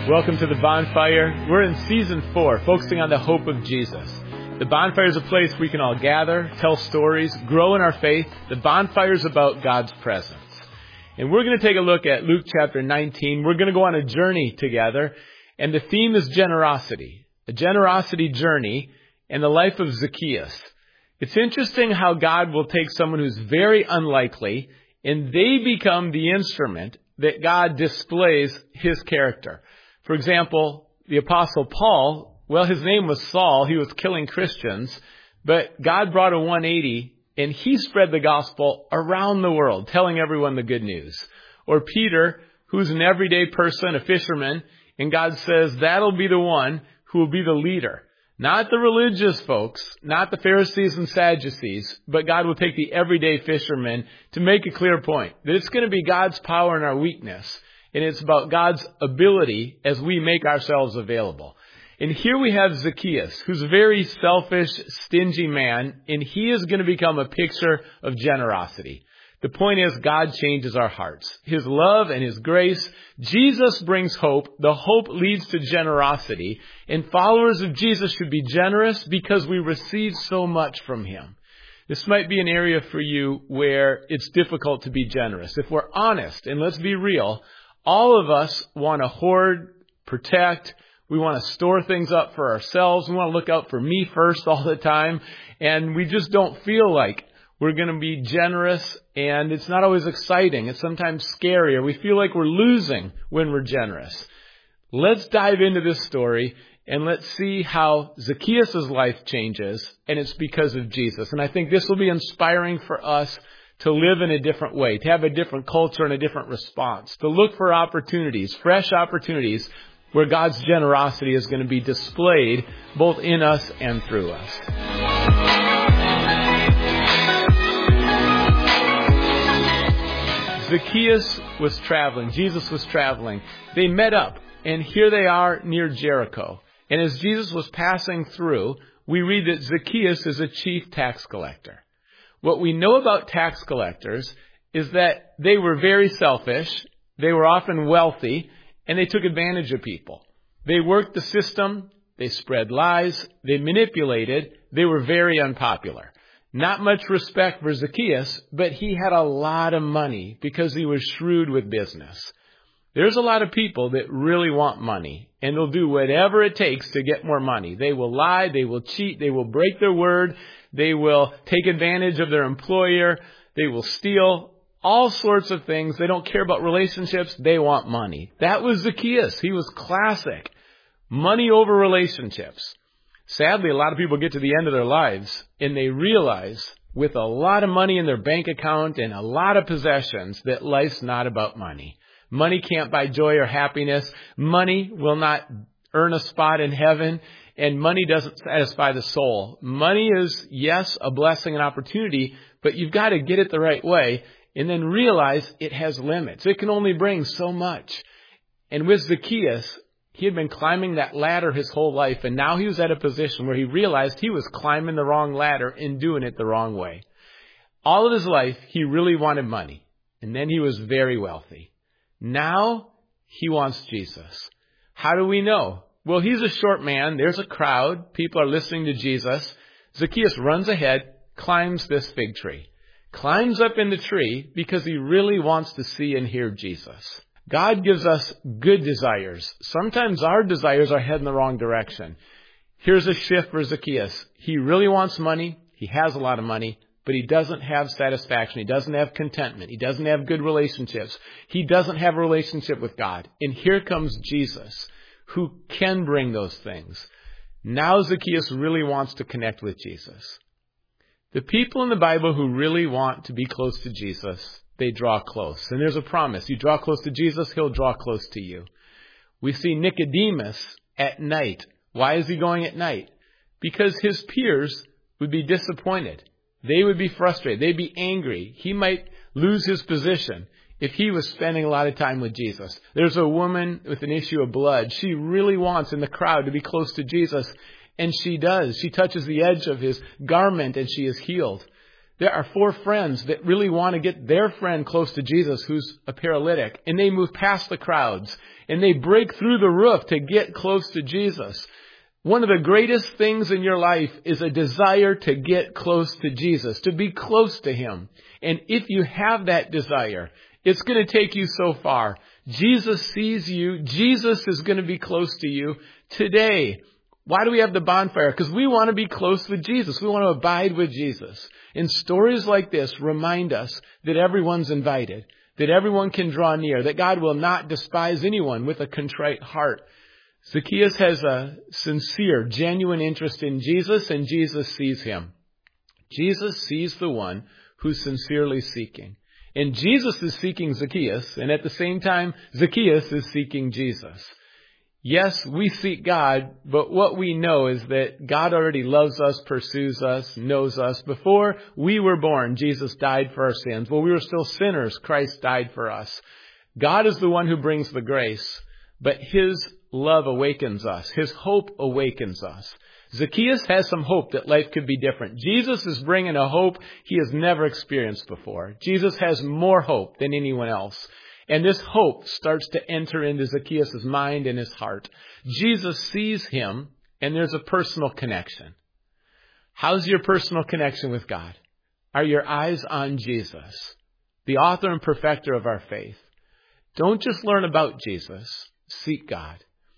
Welcome to The Bonfire. We're in Season 4, focusing on the hope of Jesus. The Bonfire is a place where we can all gather, tell stories, grow in our faith. The Bonfire is about God's presence. And we're going to take a look at Luke chapter 19. We're going to go on a journey together, and the theme is generosity. A generosity journey and the life of Zacchaeus. It's interesting how God will take someone who's very unlikely, and they become the instrument that God displays His character. For example, the Apostle Paul, well, his name was Saul. He was killing Christians, but God brought a 180, and he spread the gospel around the world, telling everyone the good news. Or Peter, who's an everyday person, a fisherman, and God says that'll be the one who will be the leader. Not the religious folks, not the Pharisees and Sadducees, but God will take the everyday fisherman to make a clear point that it's going to be God's power in our weakness. And it's about God's ability as we make ourselves available. And here we have Zacchaeus, who's a very selfish, stingy man, and he is going to become a picture of generosity. The point is, God changes our hearts. His love and His grace. Jesus brings hope. The hope leads to generosity. And followers of Jesus should be generous because we receive so much from Him. This might be an area for you where it's difficult to be generous. If we're honest, and let's be real, all of us want to hoard, protect. We want to store things up for ourselves. We want to look out for me first all the time. And we just don't feel like we're going to be generous. And it's not always exciting. It's sometimes scary. Or we feel like we're losing when we're generous. Let's dive into this story and let's see how Zacchaeus' life changes. And it's because of Jesus. And I think this will be inspiring for us to live in a different way, to have a different culture and a different response, to look for opportunities, fresh opportunities where God's generosity is going to be displayed both in us and through us. Zacchaeus was traveling. Jesus was traveling. They met up, and here they are near Jericho. And as Jesus was passing through, we read that Zacchaeus is a chief tax collector. What we know about tax collectors is that they were very selfish, they were often wealthy, and they took advantage of people. They worked the system, they spread lies, they manipulated, they were very unpopular. Not much respect for Zacchaeus, but he had a lot of money because he was shrewd with business. There's a lot of people that really want money, and they'll do whatever it takes to get more money. They will lie, they will cheat, they will break their word, they will take advantage of their employer, they will steal, all sorts of things. They don't care about relationships, they want money. That was Zacchaeus. He was classic. Money over relationships. Sadly, a lot of people get to the end of their lives, and they realize with a lot of money in their bank account and a lot of possessions that life's not about money. Money can't buy joy or happiness. Money will not earn a spot in heaven. And money doesn't satisfy the soul. Money is, yes, a blessing and opportunity, but you've got to get it the right way and then realize it has limits. It can only bring so much. And with Zacchaeus, he had been climbing that ladder his whole life, and now he was at a position where he realized he was climbing the wrong ladder and doing it the wrong way. All of his life, he really wanted money, and then he was very wealthy. Now, he wants Jesus. How do we know? Well, he's a short man. There's a crowd. People are listening to Jesus. Zacchaeus runs ahead, climbs this fig tree. Climbs up in the tree because he really wants to see and hear Jesus. God gives us good desires. Sometimes our desires are heading the wrong direction. Here's a shift for Zacchaeus. He really wants money. He has a lot of money, but he doesn't have satisfaction. He doesn't have contentment. He doesn't have good relationships. He doesn't have a relationship with God. And here comes Jesus, who can bring those things. Now Zacchaeus really wants to connect with Jesus. The people in the Bible who really want to be close to Jesus, they draw close. And there's a promise. You draw close to Jesus, He'll draw close to you. We see Nicodemus at night. Why is he going at night? Because his peers would be disappointed. They would be frustrated. They'd be angry. He might lose his position if he was spending a lot of time with Jesus. There's a woman with an issue of blood. She really wants in the crowd to be close to Jesus, and she does. She touches the edge of His garment and she is healed. There are 4 friends that really want to get their friend close to Jesus who's a paralytic. And they move past the crowds. And they break through the roof to get close to Jesus. One of the greatest things in your life is a desire to get close to Jesus, to be close to Him. And if you have that desire, it's going to take you so far. Jesus sees you. Jesus is going to be close to you today. Why do we have the bonfire? Because we want to be close with Jesus. We want to abide with Jesus. And stories like this remind us that everyone's invited, that everyone can draw near, that God will not despise anyone with a contrite heart. Zacchaeus has a sincere, genuine interest in Jesus, and Jesus sees him. Jesus sees the one who's sincerely seeking. And Jesus is seeking Zacchaeus, and at the same time, Zacchaeus is seeking Jesus. Yes, we seek God, but what we know is that God already loves us, pursues us, knows us. Before we were born, Jesus died for our sins. While we were still sinners, Christ died for us. God is the one who brings the grace, but His love awakens us. His hope awakens us. Zacchaeus has some hope that life could be different. Jesus is bringing a hope he has never experienced before. Jesus has more hope than anyone else. And this hope starts to enter into Zacchaeus' mind and his heart. Jesus sees him, and there's a personal connection. How's your personal connection with God? Are your eyes on Jesus, the author and perfecter of our faith? Don't just learn about Jesus. Seek God.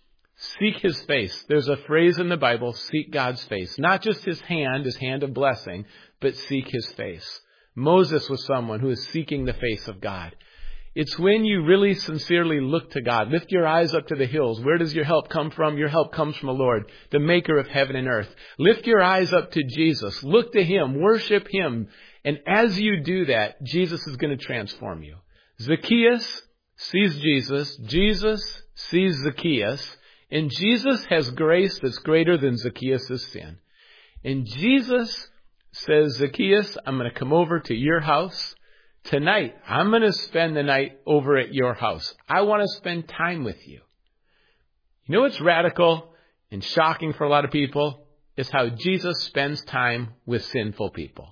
Seek His face. There's a phrase in the Bible, seek God's face. Not just His hand of blessing, but seek His face. Moses was someone who is seeking the face of God. It's when you really sincerely look to God. Lift your eyes up to the hills. Where does your help come from? Your help comes from the Lord, the maker of heaven and earth. Lift your eyes up to Jesus. Look to Him. Worship Him. And as you do that, Jesus is going to transform you. Zacchaeus sees Jesus. Jesus sees Zacchaeus. And Jesus has grace that's greater than Zacchaeus' sin. And Jesus says, Zacchaeus, I'm going to come over to your house. Tonight, I'm going to spend the night over at your house. I want to spend time with you. You know what's radical and shocking for a lot of people is how Jesus spends time with sinful people.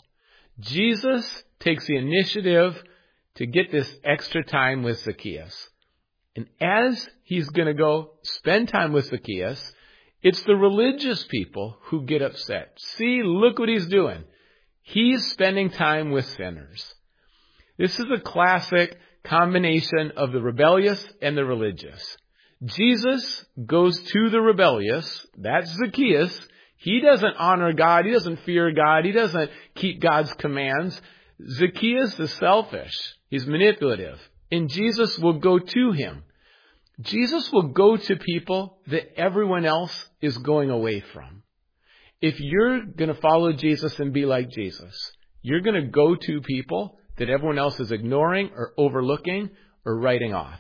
Jesus takes the initiative to get this extra time with Zacchaeus. And as he's going to go spend time with Zacchaeus, it's the religious people who get upset. See, look what he's doing. He's spending time with sinners. This is a classic combination of the rebellious and the religious. Jesus goes to the rebellious. That's Zacchaeus. He doesn't honor God. He doesn't fear God. He doesn't keep God's commands. Zacchaeus is selfish. He's manipulative. And Jesus will go to him. Jesus will go to people that everyone else is going away from. If you're going to follow Jesus and be like Jesus, you're going to go to people that everyone else is ignoring or overlooking or writing off.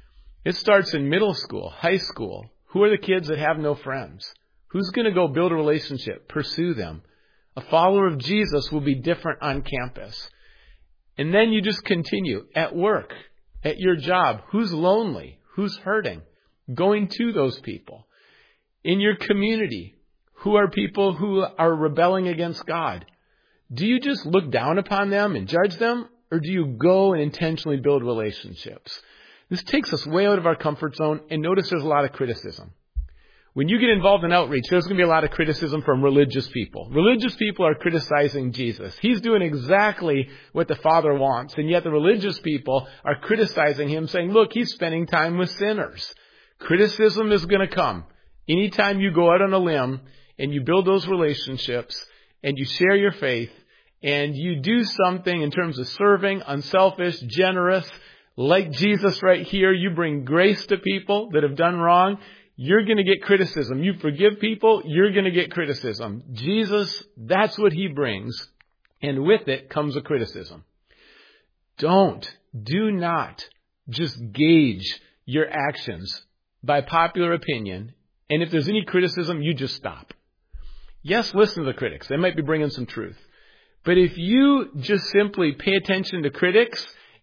It starts in middle school, high school. Who are the kids that have no friends? Who's going to go build a relationship, pursue them? A follower of Jesus will be different on campus. And then you just continue at work, at your job. Who's lonely? Who's hurting? Going to those people. In your community, who are people who are rebelling against God? Do you just look down upon them and judge them? Or do you go and intentionally build relationships? This takes us way out of our comfort zone. And notice there's a lot of criticism. When you get involved in outreach, there's going to be a lot of criticism from religious people. Religious people are criticizing Jesus. He's doing exactly what the Father wants. And yet the religious people are criticizing him, saying, look, he's spending time with sinners. Criticism is going to come. Anytime you go out on a limb and you build those relationships and you share your faith and you do something in terms of serving, unselfish, generous, like Jesus right here, you bring grace to people that have done wrong, you're going to get criticism. You forgive people, you're going to get criticism. Jesus, that's what he brings. And with it comes a criticism. Do not just gauge your actions by popular opinion. And if there's any criticism, you just stop. Yes, listen to the critics. They might be bringing some truth. But if you just simply pay attention to critics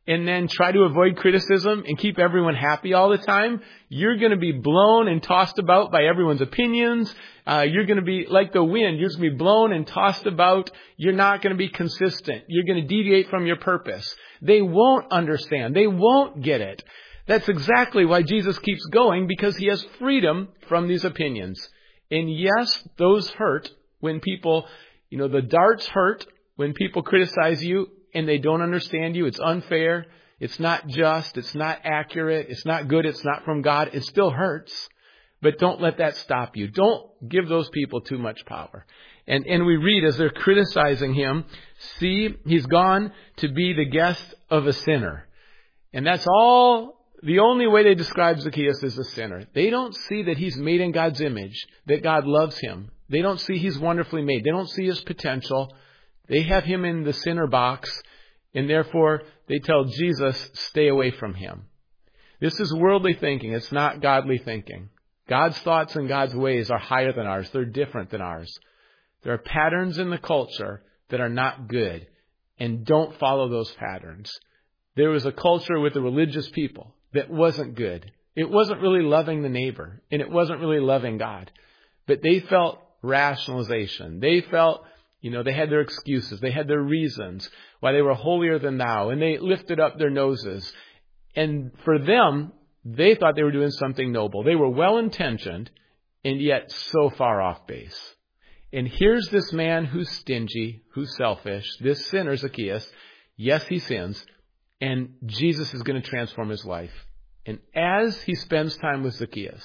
and then try to avoid criticism and keep everyone happy all the time, you're going to be blown and tossed about by everyone's opinions. You're going to be like the wind. You're going to be blown and tossed about. You're not going to be consistent. You're going to deviate from your purpose. They won't understand. They won't get it. That's exactly why Jesus keeps going, because he has freedom from these opinions. And yes, those hurt when people, the darts hurt when people criticize you and they don't understand you. It's unfair. It's not just. It's not accurate. It's not good. It's not from God. It still hurts. But don't let that stop you. Don't give those people too much power. And we read as they're criticizing him, see, he's gone to be the guest of a sinner. And that's all. The only way they describe Zacchaeus is a sinner. They don't see that he's made in God's image, that God loves him. They don't see he's wonderfully made. They don't see his potential. They have him in the sinner box, and therefore they tell Jesus, stay away from him. This is worldly thinking. It's not godly thinking. God's thoughts and God's ways are higher than ours. They're different than ours. There are patterns in the culture that are not good, and don't follow those patterns. There was a culture with the religious people that wasn't good. It wasn't really loving the neighbor, and it wasn't really loving God. But they felt rationalization. They felt, they had their excuses. They had their reasons why they were holier than thou, and they lifted up their noses. And for them, they thought they were doing something noble. They were well-intentioned, and yet so far off base. And here's this man who's stingy, who's selfish, this sinner, Zacchaeus. Yes, he sins. And Jesus is going to transform his life. And as he spends time with Zacchaeus,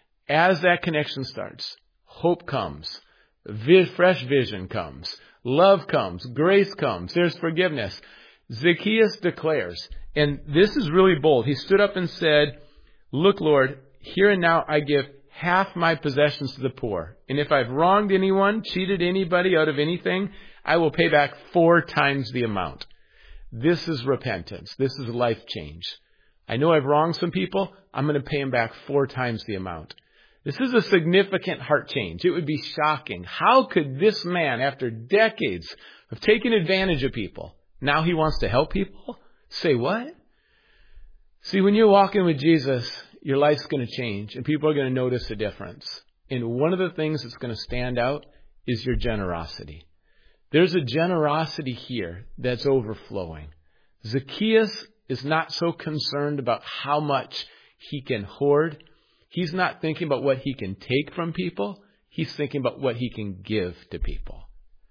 as that connection starts, hope comes, fresh vision comes, love comes, grace comes, there's forgiveness. Zacchaeus declares, and this is really bold. He stood up and said, look, Lord, here and now I give half my possessions to the poor. And if I've wronged anyone, cheated anybody out of anything, I will pay back 4 times the amount. This is repentance. This is life change. I know I've wronged some people. I'm going to pay them back 4 times the amount. This is a significant heart change. It would be shocking. How could this man, after decades of taking advantage of people, now he wants to help people? Say what? See, when you're walking with Jesus, your life's going to change, and people are going to notice a difference. And one of the things that's going to stand out is your generosity. There's a generosity here that's overflowing. Zacchaeus is not so concerned about how much he can hoard. He's not thinking about what he can take from people. He's thinking about what he can give to people.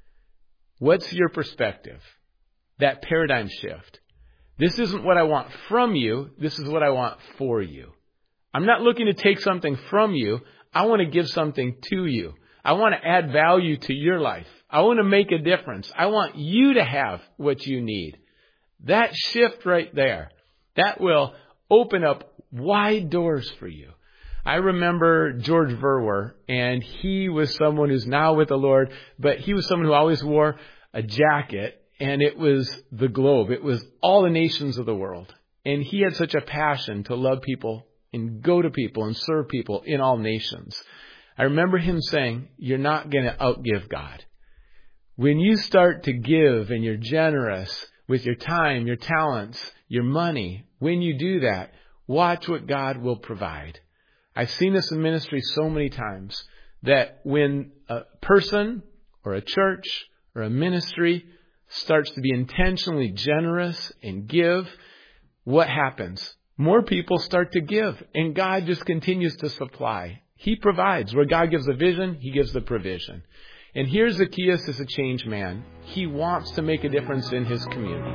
What's your perspective? That paradigm shift. This isn't what I want from you. This is what I want for you. I'm not looking to take something from you. I want to give something to you. I want to add value to your life. I want to make a difference. I want you to have what you need. That shift right there, that will open up wide doors for you. I remember George Verwer, and he was someone who's now with the Lord, but he was someone who always wore a jacket, and it was the globe. It was all the nations of the world. And he had such a passion to love people and go to people and serve people in all nations. I remember him saying, you're not going to outgive God. When you start to give and you're generous with your time, your talents, your money, when you do that, watch what God will provide. I've seen this in ministry so many times that when a person or a church or a ministry starts to be intentionally generous and give, what happens? More people start to give, and God just continues to supply. He provides. Where God gives a vision, He gives the provision. And here Zacchaeus is a changed man. He wants to make a difference in his community.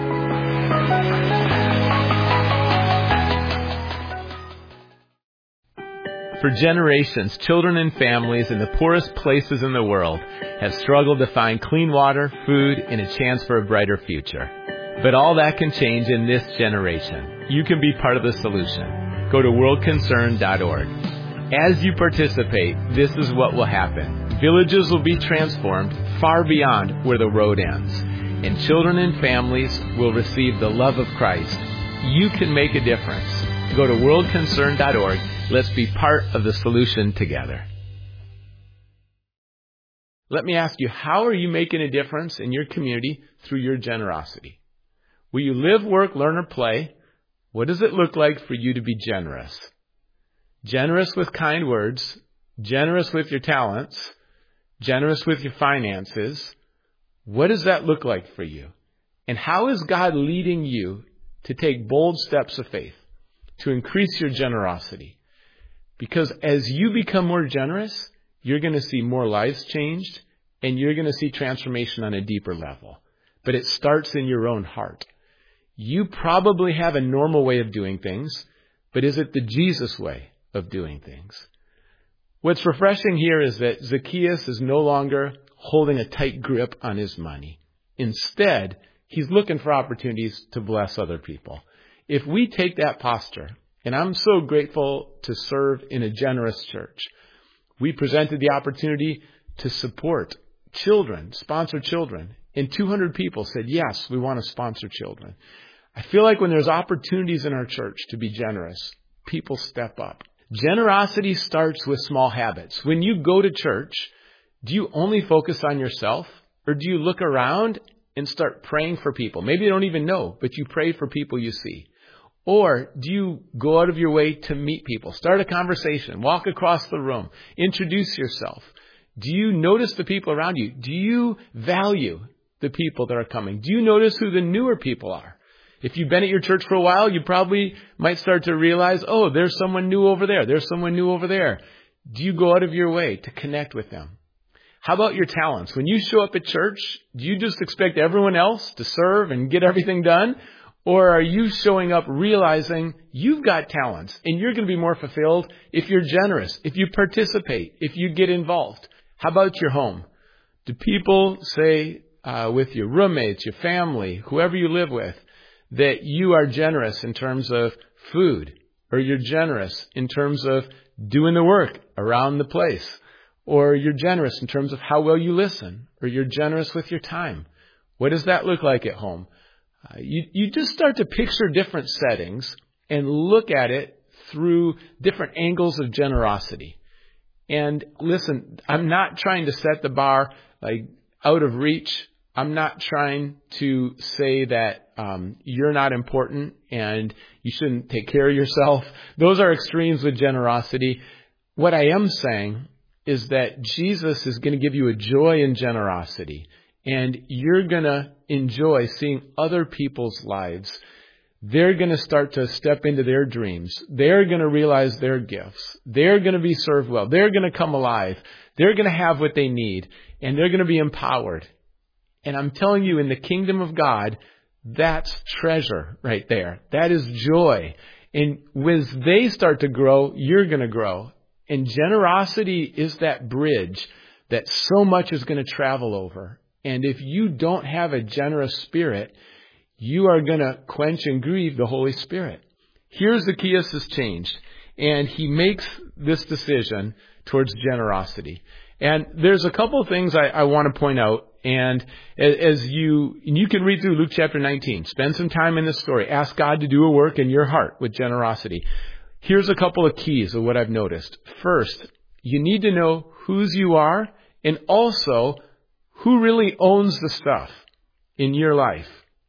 For generations, children and families in the poorest places in the world have struggled to find clean water, food, and a chance for a brighter future. But all that can change in this generation. You can be part of the solution. Go to worldconcern.org. As you participate, this is what will happen. Villages will be transformed far beyond where the road ends. And children and families will receive the love of Christ. You can make a difference. Go to worldconcern.org. Let's be part of the solution together. Let me ask you, how are you making a difference in your community through your generosity? Will you live, work, learn, or play? What does it look like for you to be generous? Generous with kind words, generous with your talents, generous with your finances. What does that look like for you? And how is God leading you to take bold steps of faith to increase your generosity? Because as you become more generous, you're going to see more lives changed and you're going to see transformation on a deeper level. But it starts in your own heart. You probably have a normal way of doing things, but is it the Jesus way of doing things? What's refreshing here is that Zacchaeus is no longer holding a tight grip on his money. Instead, he's looking for opportunities to bless other people. If we take that posture, and I'm so grateful to serve in a generous church, we presented the opportunity to support children, sponsor children, and 200 people said, yes, we want to sponsor children. I feel like when there's opportunities in our church to be generous, people step up. Generosity starts with small habits. When you go to church, do you only focus on yourself, or do you look around and start praying for people? Maybe they don't even know, but you pray for people you see. Or do you go out of your way to meet people, start a conversation, walk across the room, introduce yourself? Do you notice the people around you? Do you value the people that are coming? Do you notice who the newer people are? If you've been at your church for a while, you probably might start to realize, oh, there's someone new over there. There's someone new over there. Do you go out of your way to connect with them? How about your talents? When you show up at church, do you just expect everyone else to serve and get everything done? Or are you showing up realizing you've got talents and you're going to be more fulfilled if you're generous, if you participate, if you get involved? How about your home? Do people say with your roommates, your family, whoever you live with, that you are generous in terms of food, or you're generous in terms of doing the work around the place, or you're generous in terms of how well you listen, or you're generous with your time? What does that look like at home? You just start to picture different settings and look at it through different angles of generosity. And listen, I'm not trying to set the bar like out of reach. I'm not trying to say that you're not important and you shouldn't take care of yourself. Those are extremes with generosity. What I am saying is that Jesus is going to give you a joy in generosity, and you're going to enjoy seeing other people's lives. They're going to start to step into their dreams. They're going to realize their gifts. They're going to be served well. They're going to come alive. They're going to have what they need, and they're going to be empowered. And I'm telling you, in the kingdom of God, that's treasure right there. That is joy. And as they start to grow, you're going to grow. And generosity is that bridge that so much is going to travel over. And if you don't have a generous spirit, you are going to quench and grieve the Holy Spirit. Here Zacchaeus has changed, and he makes this decision towards generosity. And there's a couple of things I want to point out. And as you can read through Luke chapter 19, spend some time in this story. Ask God to do a work in your heart with generosity. Here's a couple of keys of what I've noticed. First, you need to know whose you are, and also who really owns the stuff in your life.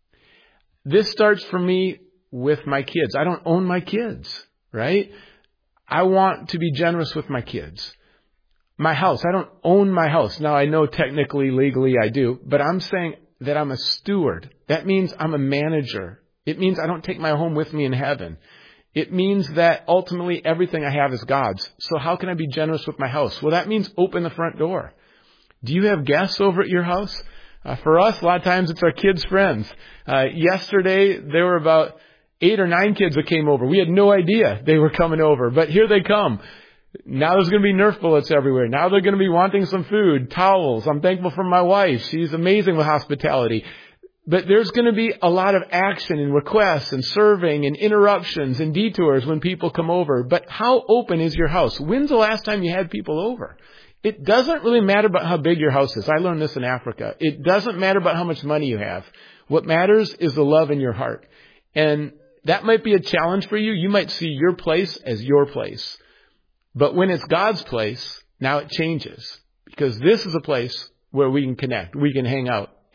This starts for me with my kids. I don't own my kids, right? I want to be generous with my kids. My house, I don't own my house. Now, I know technically, legally I do, but I'm saying that I'm a steward. That means I'm a manager. It means I don't take my home with me in heaven. It means that ultimately everything I have is God's. So how can I be generous with my house? Well, that means open the front door. Do you have guests over at your house? For us, a lot of times it's our kids' friends. Yesterday, there were about 8 or 9 kids that came over. We had no idea they were coming over, but here they come. Now there's going to be Nerf bullets everywhere. Now they're going to be wanting some food, towels. I'm thankful for my wife. She's amazing with hospitality. But there's going to be a lot of action and requests and serving and interruptions and detours when people come over. But how open is your house? When's the last time you had people over? It doesn't really matter about how big your house is. I learned this in Africa. It doesn't matter about how much money you have. What matters is the love in your heart. And that might be a challenge for you. You might see your place as your place. But when it's God's place, now it changes. Because this is a place where we can connect, we can hang out,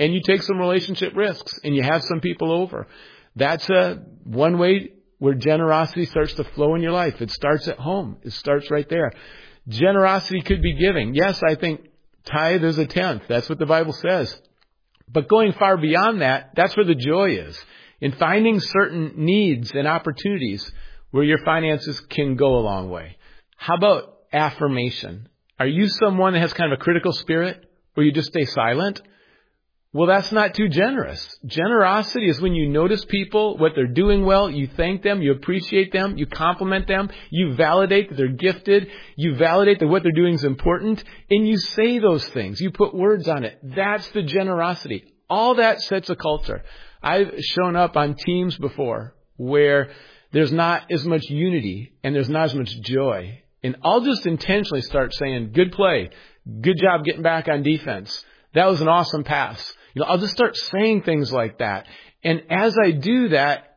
and you take some relationship risks and you have some people over. That's one way where generosity starts to flow in your life. It starts at home. It starts right there. Generosity could be giving. Yes, I think tithe is a tenth. That's what the Bible says. But going far beyond that, that's where the joy is. In finding certain needs and opportunities where your finances can go a long way. How about affirmation? Are you someone that has kind of a critical spirit where you just stay silent? Well, that's not too generous. Generosity is when you notice people, what they're doing well, you thank them, you appreciate them, you compliment them, you validate that they're gifted, you validate that what they're doing is important, and you say those things. You put words on it. That's the generosity. All that sets a culture. I've shown up on teams before where there's not as much unity and there's not as much joy. And I'll just intentionally start saying, good play, good job getting back on defense. That was an awesome pass. I'll just start saying things like that. And as I do that,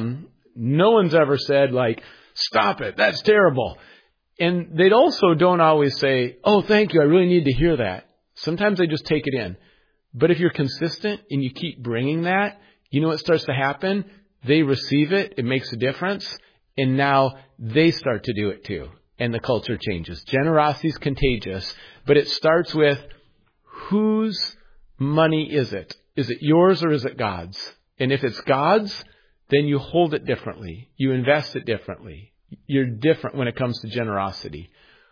no one's ever said like, stop it, that's terrible. And they also don't always say, oh, thank you, I really need to hear that. Sometimes they just take it in. But if you're consistent and you keep bringing that, you know what starts to happen? They receive it, it makes a difference, and now they start to do it too. And the culture changes. Generosity is contagious, but it starts with, whose money is it? Is it yours or is it God's? And if it's God's, then you hold it differently. You invest it differently. You're different when it comes to generosity.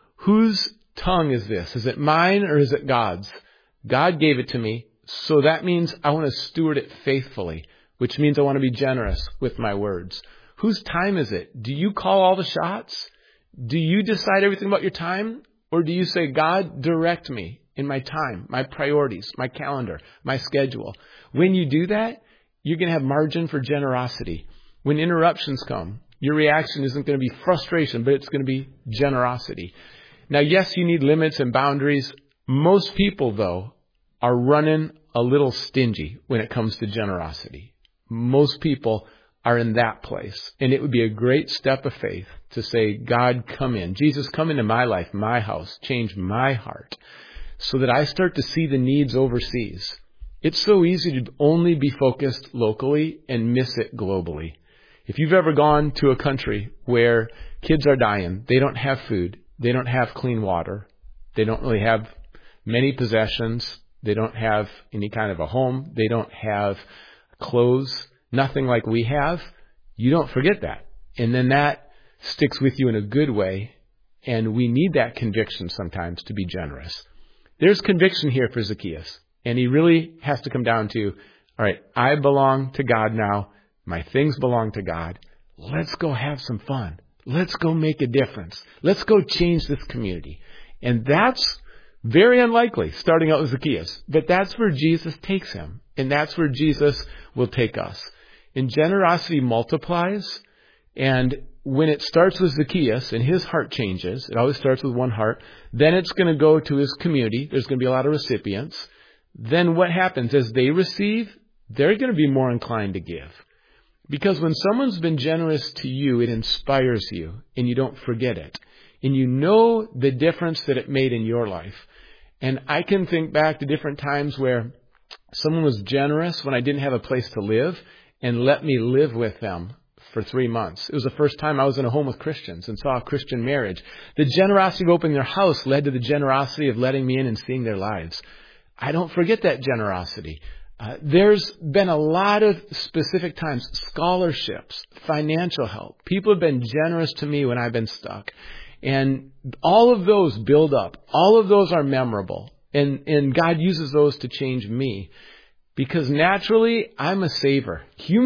Whose tongue is this? Is it mine or is it God's? God gave it to me, so that means I want to steward it faithfully, which means I want to be generous with my words. Whose time is it? Do you call all the shots? Do you decide everything about your time? Or do you say, God, direct me in my time, my priorities, my calendar, my schedule? When you do that, you're going to have margin for generosity. When interruptions come, your reaction isn't going to be frustration, but it's going to be generosity. Now, yes, you need limits and boundaries. Most people, though, are running a little stingy when it comes to generosity. Most people are in that place. And it would be a great step of faith to say, God, come in. Jesus, come into my life, my house, change my heart so that I start to see the needs overseas. It's so easy to only be focused locally and miss it globally. If you've ever gone to a country where kids are dying, they don't have food, they don't have clean water, they don't really have many possessions, they don't have any kind of a home, they don't have clothes, nothing like we have, you don't forget that. And then that sticks with you in a good way, and we need that conviction sometimes to be generous. There's conviction here for Zacchaeus, and he really has to come down to, all right, I belong to God now, my things belong to God, let's go have some fun. Let's go make a difference. Let's go change this community. And that's very unlikely, starting out with Zacchaeus. But that's where Jesus takes him. And that's where Jesus will take us. And generosity multiplies. And when it starts with Zacchaeus and his heart changes, it always starts with one heart, then it's going to go to his community. There's going to be a lot of recipients. Then what happens? As they receive, they're going to be more inclined to give. Because when someone's been generous to you, it inspires you and you don't forget it. And you know the difference that it made in your life. And I can think back to different times where someone was generous when I didn't have a place to live and let me live with them for 3 months. It was the first time I was in a home with Christians and saw a Christian marriage. The generosity of opening their house led to the generosity of letting me in and seeing their lives. I don't forget that generosity. There's been a lot of specific times, scholarships, financial help. People have been generous to me when I've been stuck. And all of those build up. All of those are memorable. And God uses those to change me. Because naturally, I'm a saver. You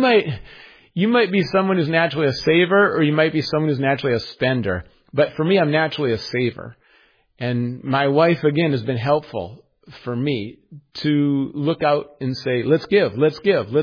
might be someone who's naturally a saver, or you might be someone who's naturally a spender. But for me, I'm naturally a saver. And my wife, again, has been helpful for me to look out and say, let's give more.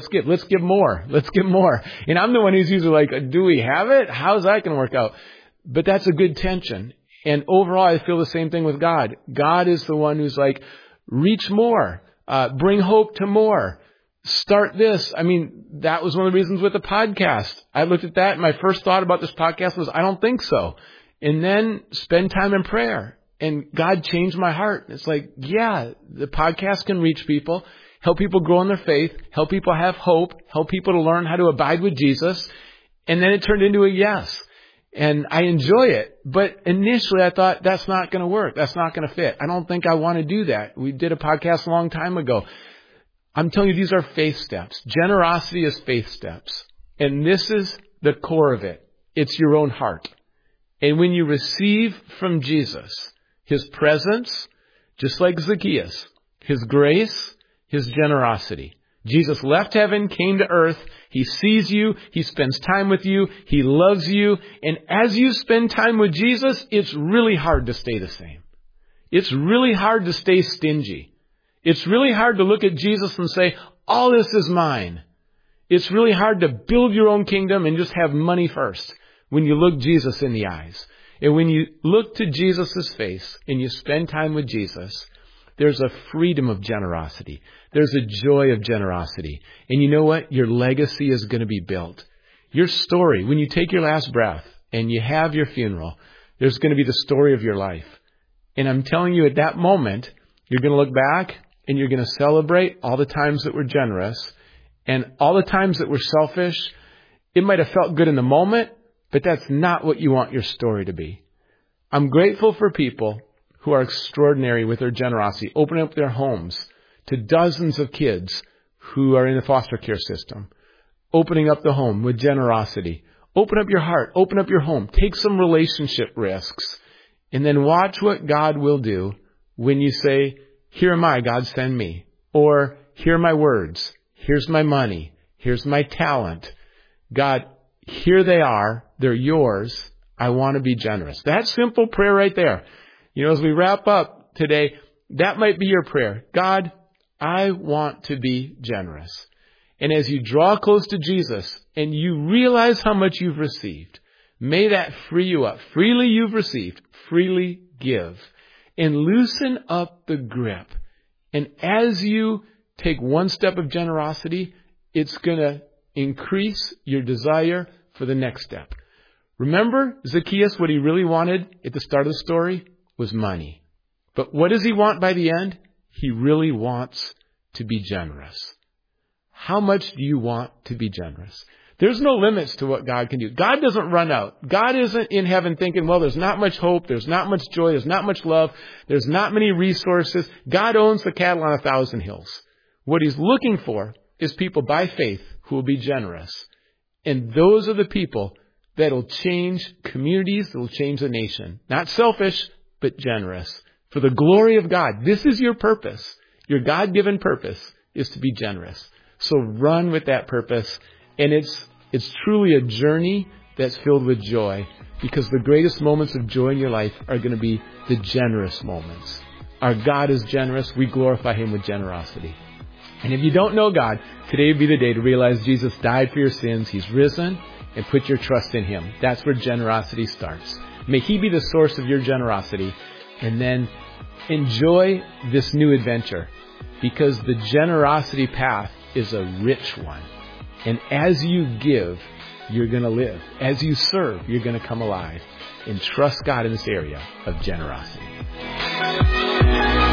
And I'm the one who's usually like, do we have it? How's that going to work out? But that's a good tension. And overall, I feel the same thing with God. God is the one who's like, reach more, bring hope to more, start this. I mean, that was one of the reasons with the podcast. I looked at that and my first thought about this podcast was, I don't think so. And then spend time in prayer. And God changed my heart. It's like, yeah, the podcast can reach people. help people grow in their faith, help people have hope, help people to learn how to abide with Jesus. And then it turned into a yes. And I enjoy it. But initially I thought, that's not going to work. That's not going to fit. I don't think I want to do that. We did a podcast a long time ago. I'm telling you, these are faith steps. Generosity is faith steps. And this is the core of it. It's your own heart. And when you receive from Jesus His presence, just like Zacchaeus, His grace, His generosity. Jesus left heaven, came to earth. He sees you. He spends time with you. He loves you. And as you spend time with Jesus, it's really hard to stay the same. It's really hard to stay stingy. It's really hard to look at Jesus and say, all this is mine. It's really hard to build your own kingdom and just have money first when you look Jesus in the eyes. And when you look to Jesus' face and you spend time with Jesus, there's a freedom of generosity. There's a joy of generosity. And you know what? Your legacy is going to be built. Your story, when you take your last breath and you have your funeral, there's going to be the story of your life. And I'm telling you, at that moment, you're going to look back and you're going to celebrate all the times that we're generous and all the times that we're selfish. It might have felt good in the moment, but that's not what you want your story to be. I'm grateful for people who are extraordinary with their generosity, opening up their homes to dozens of kids who are in the foster care system, opening up the home with generosity. Open up your heart, open up your home, take some relationship risks, and then watch what God will do when you say, here am I, God, send me. Or, here are my words. Here's my money. Here's my talent. God, here they are. They're yours. I want to be generous. That simple prayer right there. You know, as we wrap up today, that might be your prayer. God, I want to be generous. And as you draw close to Jesus and you realize how much you've received, may that free you up. Freely you've received, freely give. And loosen up the grip. And as you take one step of generosity, it's going to increase your desire for the next step. Remember Zacchaeus, what he really wanted at the start of the story was money. But what does he want by the end? He really wants to be generous. How much do you want to be generous? There's no limits to what God can do. God doesn't run out. God isn't in heaven thinking, well, there's not much hope, there's not much joy, there's not much love, there's not many resources. God owns the cattle on 1,000 hills. What He's looking for is people by faith who will be generous. And those are the people that will change communities, that will change the nation. Not selfish, but generous. For the glory of God. This is your purpose. Your God-given purpose is to be generous. So run with that purpose. And it's truly a journey that's filled with joy, because the greatest moments of joy in your life are going to be the generous moments. Our God is generous. We glorify Him with generosity. And if you don't know God, today would be the day to realize Jesus died for your sins. He's risen, and put your trust in Him. That's where generosity starts. May He be the source of your generosity, and then enjoy this new adventure, because the generosity path is a rich one. And as you give, you're going to live. As you serve, you're going to come alive. And trust God in this area of generosity.